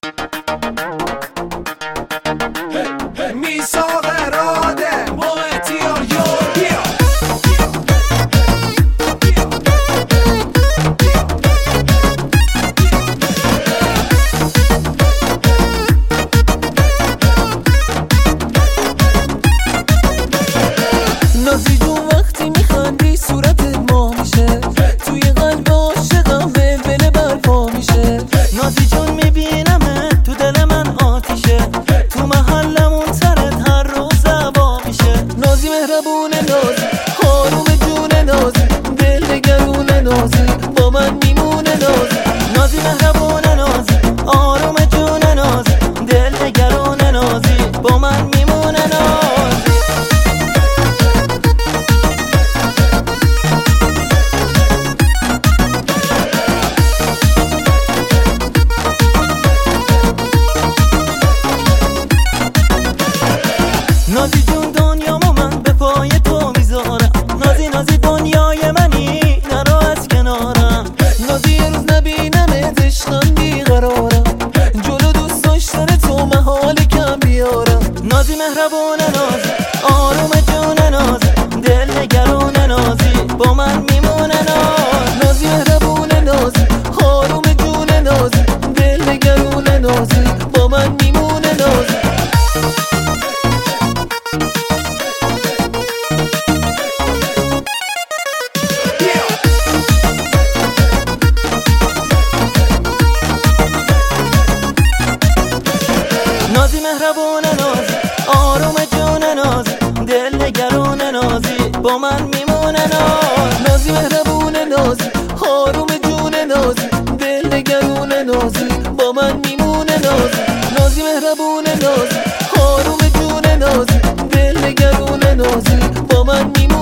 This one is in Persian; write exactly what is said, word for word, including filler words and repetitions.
میثاق اراده با احتیار یور بیا نازی جون وقتی میخندی صورتت ماه میشه، توی قلب عاشقم ولوله برپا میشه. نازی جون میبینمت تو دل من آتیشه، تو محلمون سرت هر روز هوا میشه. نازی مهربونه، نازی آروم جونه، نازی دل نگرونه، نازی با من میمونه. نازی نازی مهربونه، نازی آروم جونه، نازی دل نگرونه، نازی با من میمونه. نازی نازی جون دنیامو من به پای تو میذارم، نازی نازی دنیای منی نرو از کنارم. نازی یه روز نبینمت عشقم بیقرارم، جلو دوست داشتن تو محاله کم بیارم. نازی مهربونه، نازی آروم جونه، نازی دل نگرونه، نازی با من میمونه. ناز نازی مهربونه، نازی آروم جونه، نازی دل نگرونه، نازی با من میمونه. نازی نازی مهربونه، نازی آروم جونه، نازی دل نگرونه، نازی با من میمونه. ناز نازی مهربونه، نازی آروم جونه، نازی دل نگرونه، نازی با من میمونه. نازی نازی مهربونه، نازی آروم جونه، نازی دل نگرونه، نازی با من میمونه.